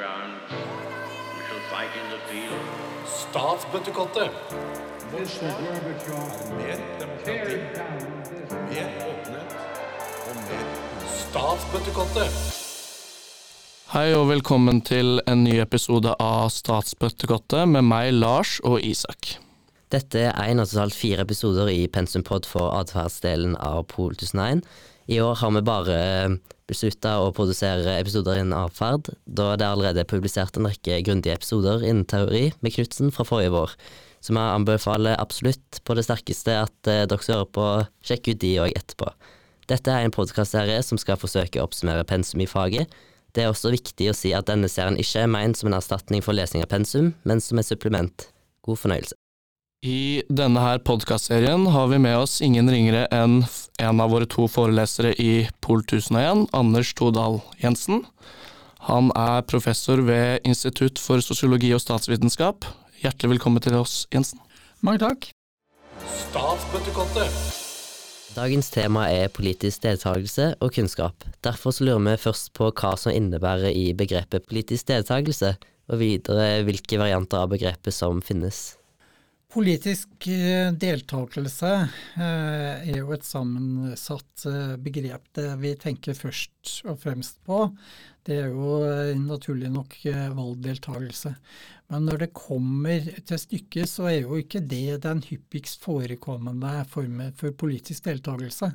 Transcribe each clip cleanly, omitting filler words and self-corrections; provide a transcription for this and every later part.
ground. We shall fight in the field. Statsbøttekottet. Mr. Gorbachev, Mer tear demokrati, down this mer åpenhet og mer Statsbøttekottet. Hei og velkommen til en ny episode av Statsbøttekottet med meg, Lars og Isak. Dette er en av totalt 4 episoder i Pensumpod for adferdsdelen av Pol 1001. I år har vi bare besluttet å produsere episoder innen adferd, da det allerede er publisert en rekke grundige episoder innen teori med Knudsen fra forrige vår. Så vi anbefaler absolutt på det sterkeste at dere skal høre på, sjekke ut de og etterpå. Dette er en podcastserie som skal forsøke å oppsummere pensum i faget. Det er også viktig å si at denne serien ikke er ment som en erstatning for lesing av pensum, men som et supplement. God fornøyelse. I denne her podcastserien har vi med oss ingen ringere enn en av våre 2 forelesere i Pol 1001, Anders Todal Jensen. Han er professor ved Institutt for sosiologi og statsvitenskap. Hjertelig velkommen til oss, Jensen. Mange takk. Statsbøttekottet. Dagens tema er politisk deltakelse og kunnskap. Derfor så lurer vi først på hva som innebærer i begrepet politisk deltakelse, og videre hvilke varianter av begrepet som finnes. Politisk deltakelse er jo et sammensatt begrep. Det vi tenker først og fremst på, det er jo naturlig nok valgdeltakelse. Men når det kommer til stykket, så er jo ikke det den hyppigst forekommende formen for politisk deltakelse.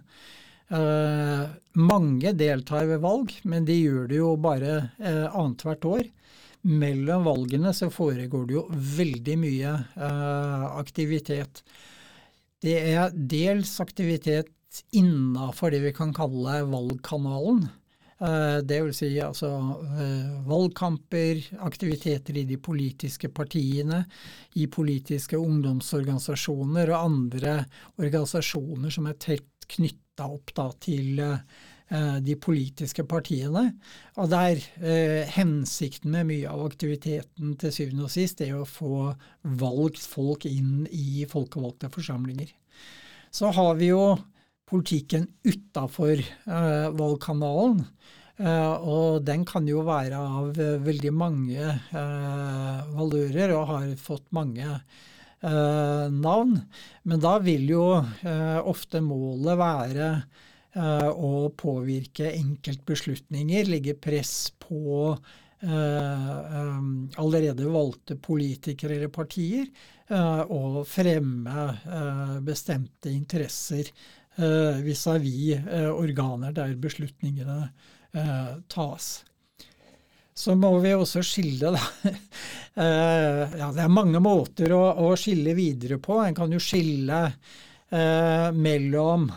Mange deltar ved valg, men de gjør det jo bare annet hvert år. Mellom valgene så foregår det jo veldig mye aktivitet. Det er dels aktivitet innenfor det vi kan kalle valgkanalen. Det vil si altså valgkamper, aktiviteter i de politiske partiene, i politiske ungdomsorganisasjoner og andre organisasjoner som er tett knyttet opp da, til de politiske partiene, og der hensikten med mye av aktiviteten til syvende og sist er å få valgt folk inn i folkevalgte forsamlinger. Så har vi jo politikken utenfor valgkanalen, og den kan jo være av veldig mange valører og har fått mange navn, men da vil jo ofte målet være å påvirke enkeltbeslutninger, legge press på allerede valgte politikere eller partier, og fremme bestemte interesser vis-à-vis organer der beslutningene tas. Så må vi også skille da. Ja, det er mange måter å skille videre på. En kan jo skille mellom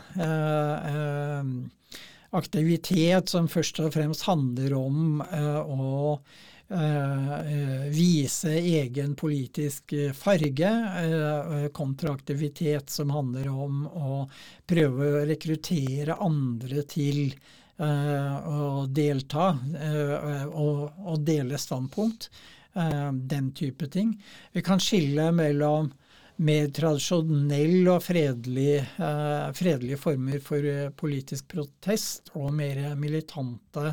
aktivitet som først og fremst handler om å vise egen politisk farge, kontra aktivitet som handler om å prøve å rekruttere andre til å delta og dele standpunkt, den type ting. Vi kan skille mellom mer tradisjonell og fredelige former for politisk protest og mer militante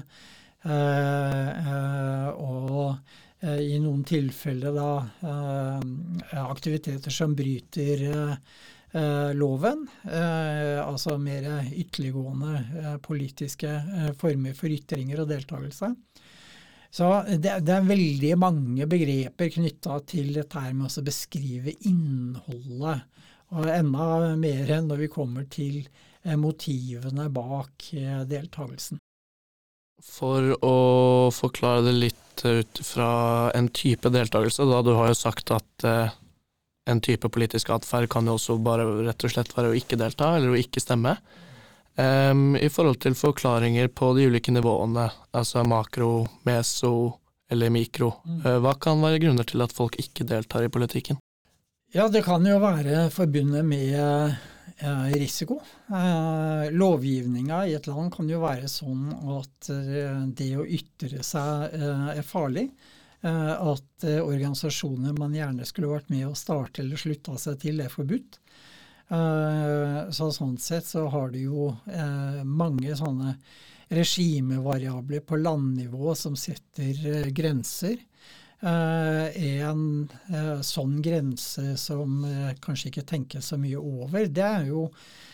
og i noen tilfeller da aktiviteter som bryter loven, altså mer ytterliggående politiske former for ytringer og deltakelse. Så det er veldig mange begreper knyttet til dette her med å beskrive innholdet, og enda mer enn når vi kommer til motivene bak deltakelsen. For å forklare det litt ut fra en type deltakelse, da du har jo sagt at en type politisk atferd kan jo også bare rett og slett være å ikke delta, eller å ikke stemme. I forhold til forklaringer på de ulike nivåene, altså makro, meso eller mikro, hva kan være grunner til at folk ikke deltar i politikken? Ja, det kan jo være forbundet med risiko. Lovgivningen i et land kan jo være sånn at det å ytre seg er farlig, at organisasjoner man gjerne skulle vært med å starte eller slutta seg til er forbudt. Så sånn sett så har det jo mange sånne regimevariabler på landnivå som setter grenser. En sånn grense som kanskje ikke tenkes så mye over, det jo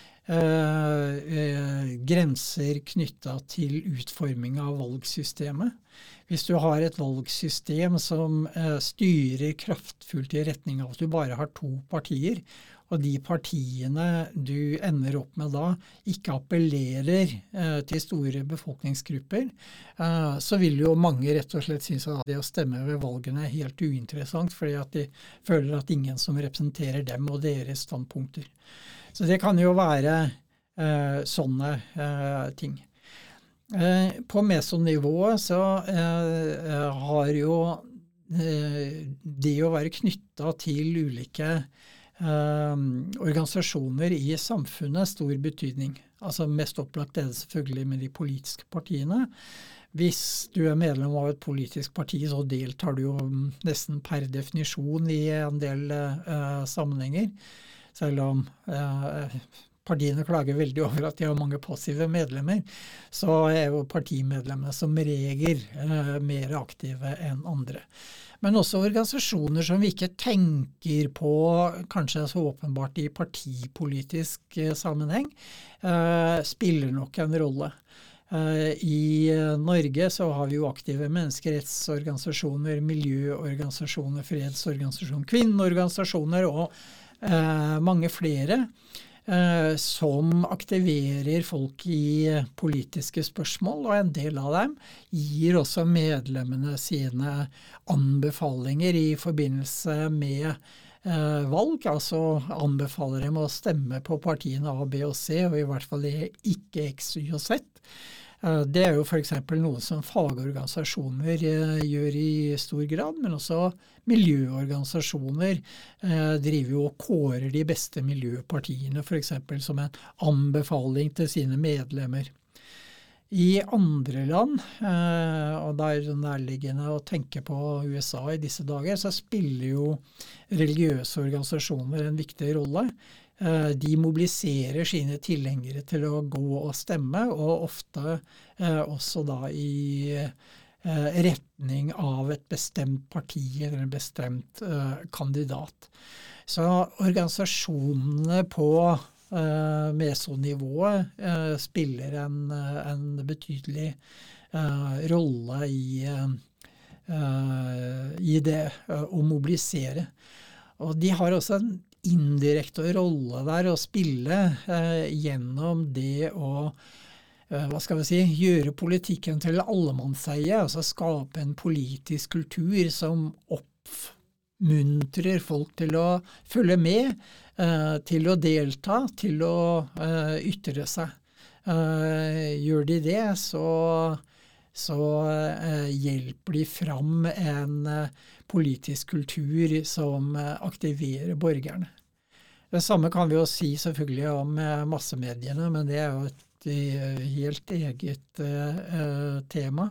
grenser knyttet til utforming av valgsystemet. Hvis du har et valgsystem som styrer kraftfullt i retning av at du bare har 2 partier, og de partiene du ender opp med da ikke appellerer til store befolkningsgrupper, så vil jo mange rett og slett synes at det å stemme ved valgene helt uinteressant, fordi at de føler at ingen som representerer dem og deres standpunkter. Så det kan jo være sånne ting. På mesonivået så har jo det å være knyttet til ulike organisasjoner i samfunnet stor betydning. Altså mest opplagt det selvfølgelig med de politiske partiene. Hvis du medlem av et politisk parti, så deltar du jo nesten per definisjon i en del sammenhenger, selv om partiene klager veldig over at de har mange passive medlemmer, så jo partimedlemmene som regel mer aktive enn andre. Men også organisasjoner som vi ikke tenker på kanskje så åpenbart i partipolitisk sammenheng, spiller nok en rolle. I Norge så har vi jo aktive menneskerettsorganisasjoner, miljøorganisasjoner, fredsorganisasjoner, kvinneorganisasjoner og mange flere som aktiverer folk i politiske spørsmål, og en del av dem gir også medlemmene sine anbefalinger i forbindelse med valg, altså anbefaler dem å stemme på partiene A, B og C, og i hvert fall ikke X, Y og Z. Det jo for eksempel noe som fagorganisasjoner gjør i stor grad, men også miljøorganisasjoner driver jo og kårer de beste miljøpartiene, for eksempel som en anbefaling til sine medlemmer. I andre land, og det det nærliggende å tenke på USA i disse dager, så spiller jo religiøse organisasjoner en viktig rolle. De mobiliserer sine tilhengere til å gå og stemme, og ofte også da i retning av et bestemt parti eller en bestemt kandidat. Så organisasjonene på mesonivået spiller en betydelig rolle i det å mobilisere. Og de har også en indirekte rolle der å spille gjennom det å gjøre politikken til allemannseie, altså skape en politisk kultur som oppmuntrer folk til å følge med, til å delta, til å ytre seg. Gjør de det, så hjelper de fram en politisk kultur som aktiverer borgerne. Det samme kan vi jo si selvfølgelig om massemediene, men det jo et helt eget tema.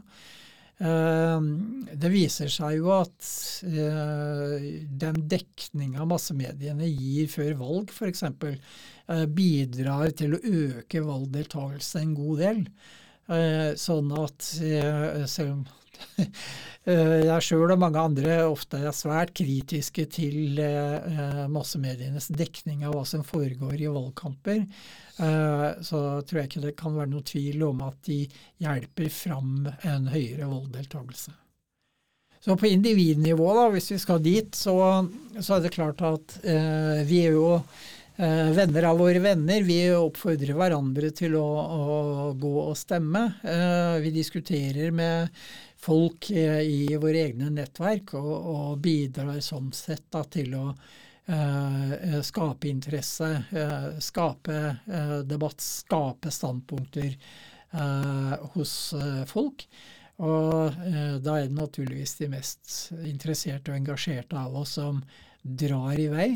Det viser seg jo at den dekning av massemediene gir før valg, for eksempel, bidrar til å øke valgdeltagelse en god del. Sånn at selv om jeg selv og mange andre ofte svært kritiske til massemedienes dekning av hva som foregår i valgkamper, så tror jeg ikke det kan være noe tvil om at de hjelper fram en høyere valgdeltagelse. Så på individnivå da, hvis vi skal dit, så det klart at vi jo venner av våre venner, vi oppfordrer hverandre til å gå og stemme. Vi diskuterer med folk i våre egne nettverk og bidrar sånn sett da, til å skape interesse, skape debatt, skape standpunkter hos folk. Og da det naturligvis de mest interesserte og engasjerte av oss som drar i vei.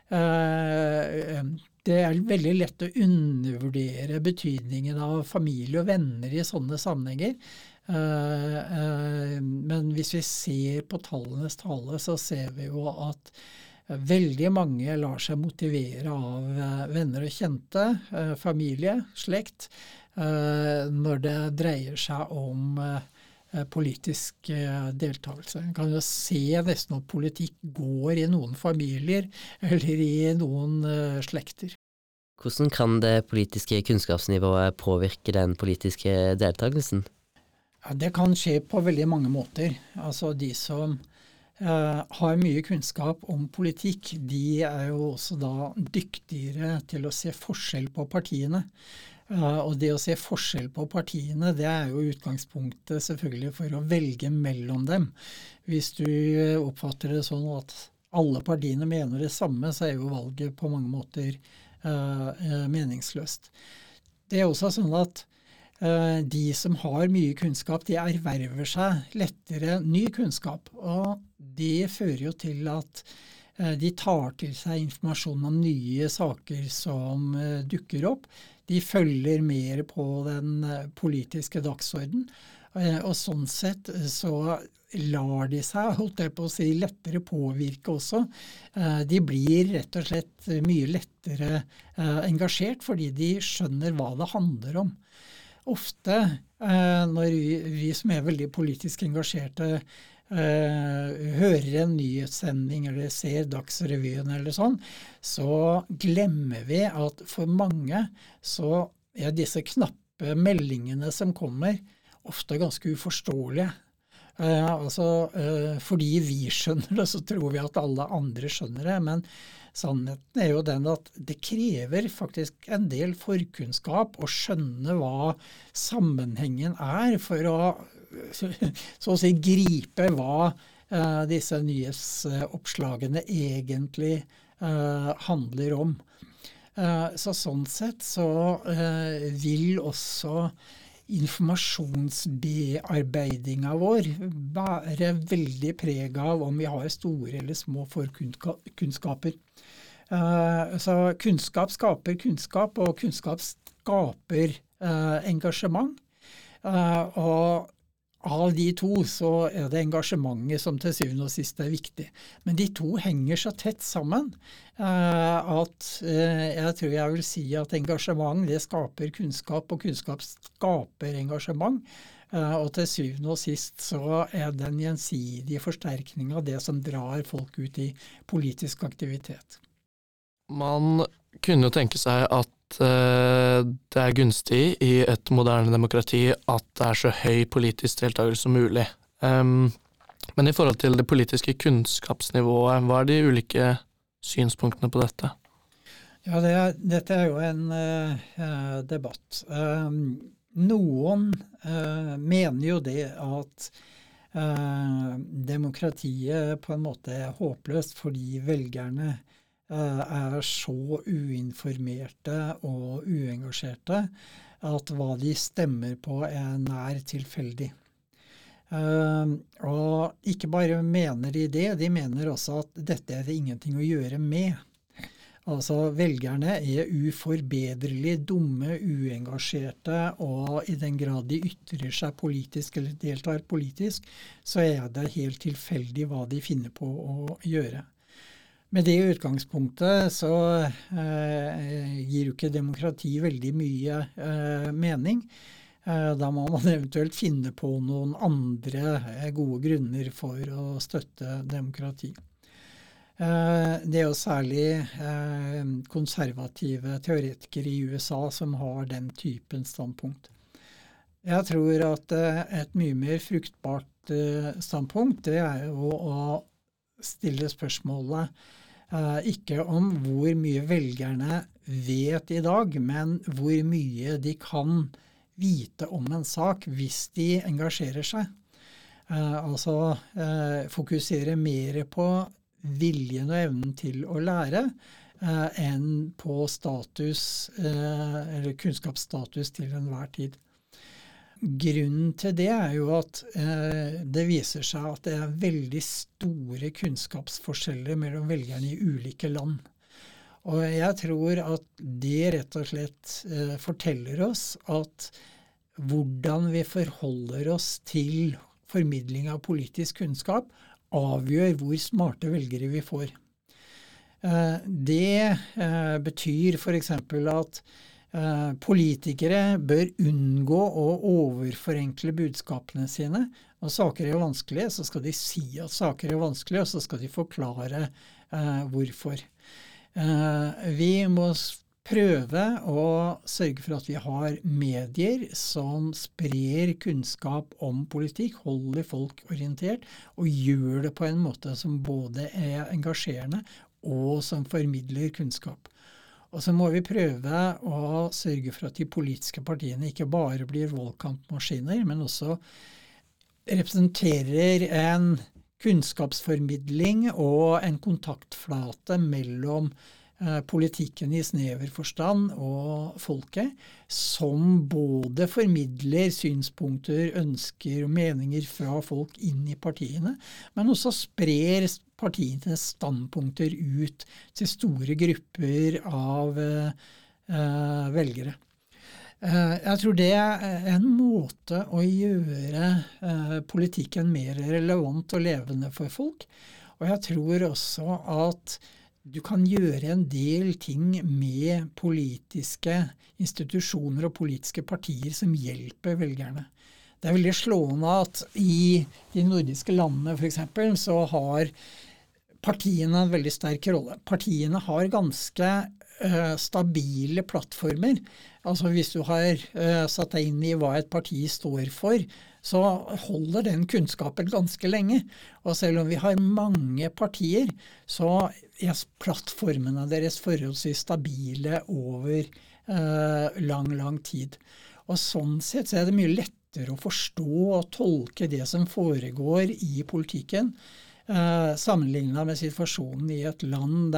Det veldig lett å undervurdere betydningen av familie og venner i sånne sammenhenger. Men hvis vi ser på tallenes tale, så ser vi jo at veldig mange lar seg motivere av venner og kjente, familie, slekt, når det dreier seg om politisk deltakelse. En kan jo se nesten at politikk går i noen familier eller i noen slekter. Hvordan kan det politiske kunnskapsnivået påvirke den politiske deltakelsen? Ja, det kan skje på veldig mange måter. Altså de som har mye kunnskap om politikk, de jo også da dyktigere til å se forskjell på partiene. Og det å se forskjell på partiene, det jo utgangspunktet selvfølgelig for å velge mellom dem. Hvis du oppfatter det sånn at alle partiene mener det samme, så jo valget på mange måter meningsløst. Det også sånn at de som har mye kunnskap, de erverver seg lettere ny kunnskap, og det fører jo til at de tar til seg informasjon om nye saker som dukker opp. De følger mer på den politiske dagsorden, og sånn sett så lar de seg, holdt jeg på å si, lettere påvirke også. De blir rett og slett mye lettere engasjert, fordi de skjønner hva det handler om. Ofte, når vi som veldig politisk engasjerte hører en nyhetssending eller ser Dagsrevyen eller sånn, så glemmer vi at for mange så disse knappe meldingene som kommer ofte ganske uforståelige. Fordi vi skjønner det, så tror vi at alle andre skjønner det, men sannheten jo den at det krever faktisk en del forkunnskap å skjønne hva sammenhengen for å så å si gripe hva disse nyhetsoppslagene egentlig handler om. Så sånn sett så vil også informasjonsbearbeidinga vår være veldig preget av om vi har store eller små forkunnskaper. Så kunnskap skaper kunnskap, og kunnskap skaper engasjement. Og av de to så det engasjementet som til syvende og sist viktig. Men de to henger så tett sammen at jeg tror jeg vil si at engasjement det skaper kunnskap, og kunnskap skaper engasjement. Og til syvende og sist så den gjensidige forsterkning av det som drar folk ut i politisk aktivitet. Man kunne jo tenke seg at det gunstig i et moderne demokrati at det så høy politisk deltakelse som mulig. Men i forhold til det politiske kunnskapsnivået, hva de ulike synspunktene på dette? Ja, dette jo en debatt. Noen mener jo det at demokratiet på en måte håpløst fordi velgerne så uinformerte og uengasjerte at hva de stemmer på nær tilfeldig. Og ikke bare mener de det, de mener også at dette det ingenting å gjøre med. Altså velgerne uforbederlig dumme, uengasjerte, og i den grad de ytrer seg politisk eller deltar politisk, så det helt tilfeldig hva de finner på å gjøre. Med det utgangspunktet så gir jo ikke demokrati veldig mye mening. Da må man eventuelt finne på noen andre gode grunner for å støtte demokrati. Det jo særlig konservative teoretikere i USA som har den typen standpunkt. Jeg tror at et mye mer fruktbart standpunkt det jo å stille spørsmålet ikke om hvor mye velgerne vet i dag, men hvor mye de kan vite om en sak hvis de engasjerer seg. Fokusere mer på viljen og evnen til å lære enn på status eller kunnskapsstatus til enhver tid. Grunnen til det jo at det viser seg at det veldig store kunnskapsforskjeller mellom velgerne i ulike land. Og jeg tror at det rett og slett forteller oss at hvordan vi forholder oss til formidling av politisk kunnskap avgjør hvor smarte velgere vi får. Det betyr for eksempel at Politikere bør unngå å overforenkle budskapene sine. Når saker er vanskelige, så skal de si at saker er vanskelige, og så skal de forklare hvorfor. Vi må prøve å sørge for at vi har medier som sprer kunnskap om politikk, holder folk orientert, og gjør det på en måte som både er engasjerende og som formidler kunnskap. Og så må vi prøve å sørge for at de politiske partiene ikke bare blir valgkampmaskiner, men også representerer en kunnskapsformidling og en kontaktflate mellom politikken i snever forstand og folket, som både formidler synspunkter, ønsker og meninger fra folk inn i partiene, men også sprer partienes standpunkter ut til store grupper av velgere. Jeg tror det er en måte å gjøre politikken mer relevant og levende for folk, og jeg tror også at du kan gjøre en del ting med politiske institusjoner og politiske partier som hjelper velgerne. Det er veldig slående at i de nordiske landene for eksempel, så har partiene en veldig sterk rolle. Partiene har ganske stabile plattformer. Altså hvis du har satt deg inn i hva et parti står for, så holder den kunnskapen ganske lenge. Og selv om vi har mange partier, så er plattformene deres forholdsvis stabile over lang tid. Og sånn sett så er det mye lettere å forstå og tolke det som foregår i politikken, sammenlignet med situasjonen i et land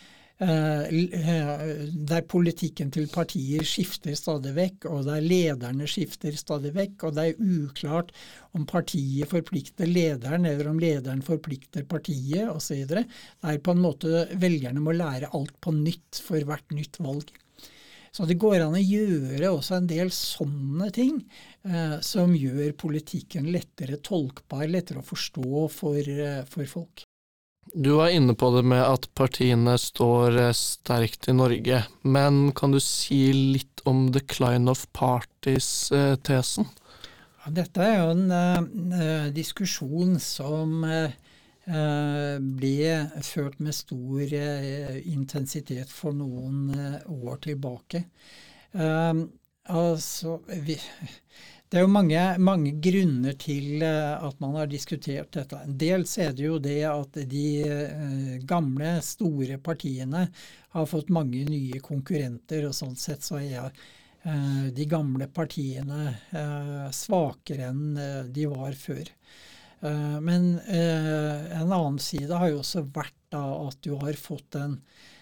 der politikken til partier skifter stadig vekk, og der lederne skifter stadig vekk, og det er uklart om partiet forplikter lederen, eller om lederen forplikter partiet, og så videre. Der på en måte velgerne må lære alt på nytt for hvert nytt valg. Så det går an å gjøre også en del sånne ting som gjør politikken lettere tolkbar, lettere å forstå for folk. Du var inne på det med at partiene står sterkt i Norge, men kan du si litt om decline of parties-tesen? Ja, dette er jo en diskusjon som ble ført med stor intensitet for noen år tilbake. Det er jo mange grunner til at man har diskutert dette. Dels er det jo det at de gamle, store partiene har fått mange nye konkurrenter, og sånn sett så er de gamle partiene svakere enn de var før. Men en annen side har jo også vært da at du har fått en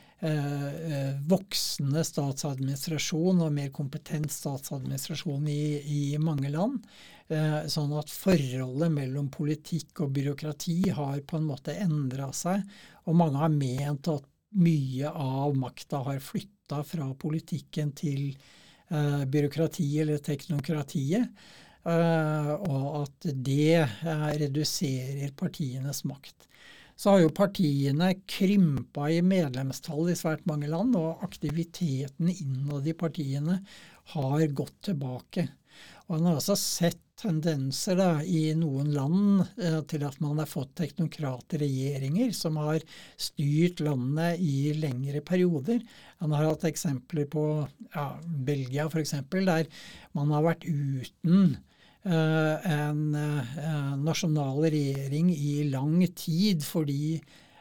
voksende statsadministrasjon og mer kompetent statsadministrasjon i mange land, sånn at forholdet mellom politikk og byråkrati har på en måte endret seg, og mange har ment at mye av makta har flyttet fra politikken til byråkrati eller teknokratiet, og at det reduserer partienes makt. Så har jo partiene krympet i medlemstall i svært mange land, og aktiviteten innad i partiene har gått tilbake. Og man har også sett tendenser i noen land til at man har fått teknokratregjeringer som har styrt landet i lengre perioder. Man har hatt eksempler på Belgia for eksempel, der man har vært uten en nasjonal regjering i lang tid fordi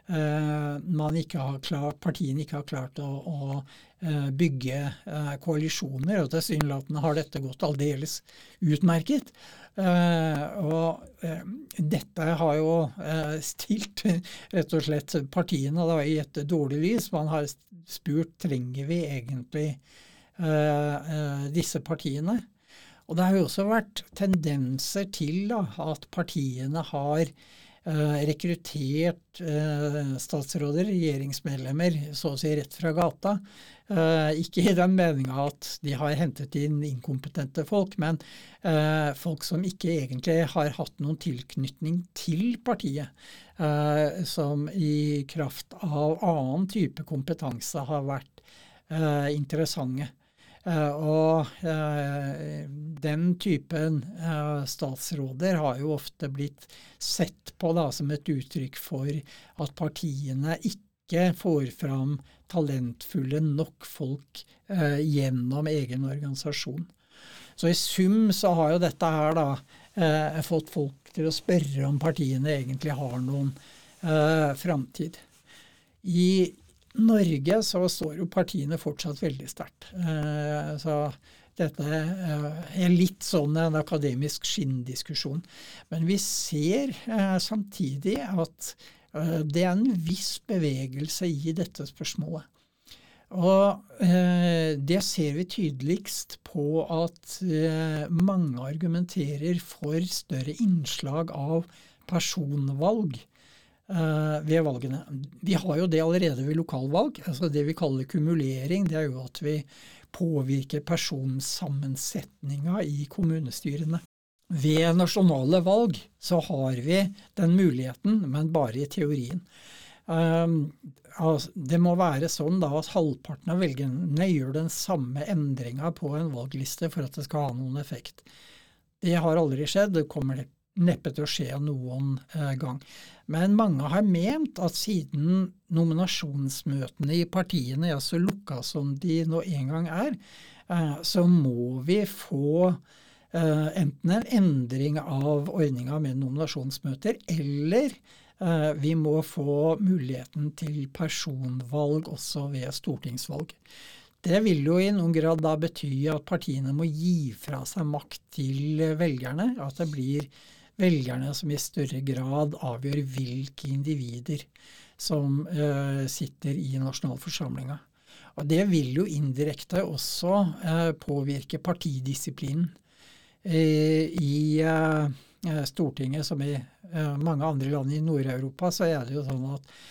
partiene ikke har klart å bygge koalisjoner, og tilsynelatende har dette gått aldeles utmerket. Og dette har jo stilt rett og slett partiene da, i et dårlig lys. Man har spurt, trenger vi egentlig disse partiene? Og det har jo også vært tendenser til at partiene har rekruttert statsråder, regjeringsmedlemmer, så å si rett fra gata. Ikke i den meningen at de har hentet inn inkompetente folk, men folk som ikke egentlig har hatt noen tilknytning til partiet, som i kraft av annen type kompetanse har vært interessante. Den typen statsråder har jo ofte blitt sett på da, som et uttrykk for at partiene ikke får fram talentfulle nok folk gjennom egen organisasjon. Så i sum så har jo dette her da fått folk til å spørre om partiene egentlig har noen framtid. I Norge så står jo partiene fortsatt veldig sterkt. Så dette er litt sånn en akademisk skinndiskusjon. Men vi ser samtidig at det er en viss bevegelse i dette spørsmålet. Og det ser vi tydeligst på at mange argumenterer for større innslag av personvalg ved valgene. Vi har jo det allerede ved lokalvalg, altså det vi kaller kumulering, det er jo at vi påvirker personsammensetninga i kommunestyrene. Ved nasjonale valg så har vi den muligheten, men bare i teorien. Det må være sånn da at halvparten av velgerne gjør den samme endringa på en valgliste for at det skal ha noen effekt. Det har aldri skjedd, det kommer neppe til å skje noen gang. Men mange har ment at siden nominasjonsmøtene i partiene er så lukka som de nå en gang er, så må vi få enten en endring av ordninga med nominasjonsmøter, eller vi må få muligheten til personvalg også ved stortingsvalg. Det vil jo i noen grad da bety at partiene må gi fra seg makt til velgerne, at det blir velgerne som i større grad avgjør hvilke individer som sitter i nasjonalforsamlinga. Og det vil jo indirekte også påvirke partidisiplinen i Stortinget, som i mange andre land i Nord-Europa, så er det jo sånn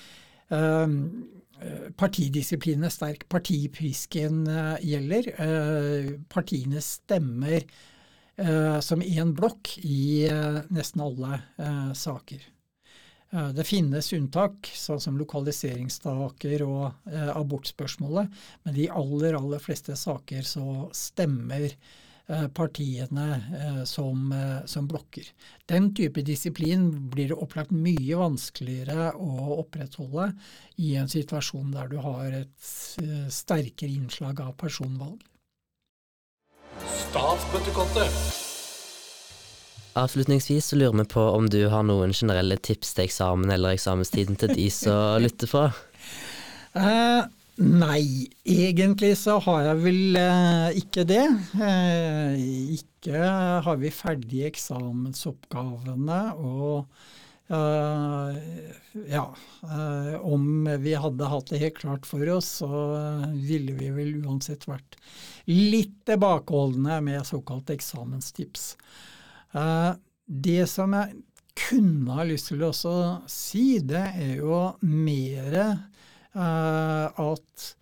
at partidisiplinen er sterk, partipisken gjelder, partiene stemmer som en blokk i nesten alle saker. Det finnes unntak, sånn som lokaliseringssaker og abortspørsmålet, men de aller fleste saker så stemmer partiene som blokker. Den type disiplin blir det opplagt mye vanskeligere å opprettholde i en situasjon der du har et sterkere innslag av personvalg. Statsbøttekottet. Avslutningsvis så lurer vi på om du har noen generelle tips til eksamen eller eksamenstiden til de som lytter på? Nei, egentlig så har jeg vel ikke det. Ikke har vi ferdige eksamensoppgavene, og om vi hadde hatt det helt klart for oss, så ville vi vel uansett vært litt tilbakeholdne med såkalt eksamenstips. Det som jeg kunne ha lyst til å si, det er jo mer at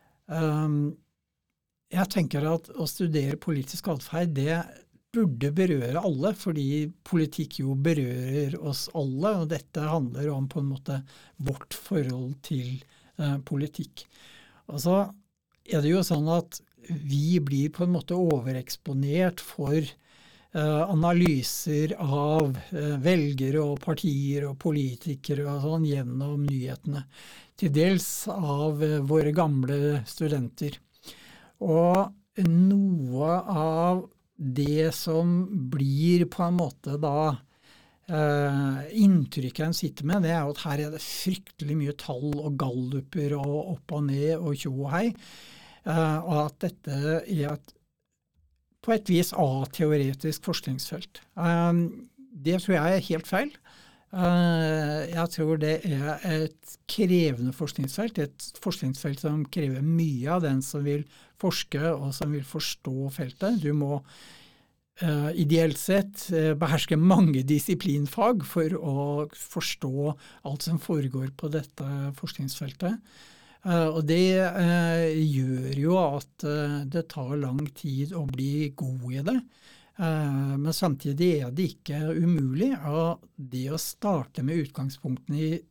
jeg tenker at å studere politisk atferd, det burde berøre alle, fordi politikk jo berører oss alle, og dette handler om på en måte vårt forhold til politikk. Og så er det jo sånn at vi blir på en måte overeksponert for analyser av velgere og partier og politikere og sånn gjennom nyhetene, til dels av våre gamle studenter. Og noe av det som blir på en måte da inntrykket en sitter med, det er at her er det fryktelig mye tall og galluper og opp og ned og tjo og hei, og at dette er på et vis ateoretisk forskningsfelt. Det tror jeg er helt feil. Jeg tror det er et krevende forskningsfelt, et forskningsfelt som krever mye av den som vil forske og som vil forstå feltet. Du må ideelt sett beherske mange disiplinfag for å forstå alt som foregår på dette forskningsfeltet. Og det gjør jo at det tar lang tid å bli god i det. Men samtidig er det ikke umulig, og det å starte med utgangspunktene i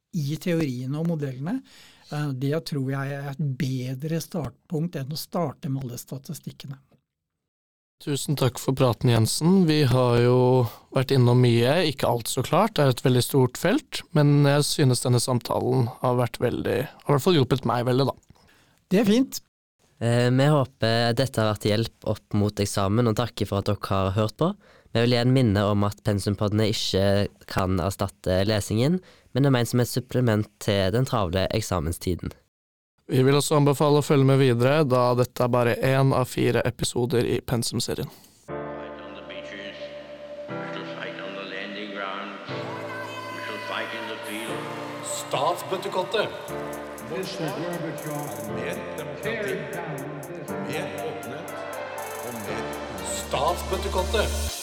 i teoriene og modellene, det tror jeg er et bedre startpunkt enn å starte med alle statistikkene. Tusen takk for praten, Jensen. Vi har jo vært innom mye, ikke alt så klart, det er et veldig stort felt, men jeg synes denne samtalen har vært veldig, har i hvert fall hjulpet meg veldig da. Det er fint. Vi håper dette har vært hjelp opp mot eksamen, og takker for at dere har hørt på. Vi vil igjen minne om at pensumpodene ikke kan erstatte lesingen, men er ment som et supplement til den travle eksamenstiden. Vi vil også anbefale å følge med videre, da dette er bare 1 av 4 episoder i pensumserien. Fight on the beaches. We shall fight on the landing grounds. We shall fight in the field. Statsbøttekottet. Mr. Gorbachev, Mer demokrati, tear down this mer åpenhet og mer Statsbøttekottet.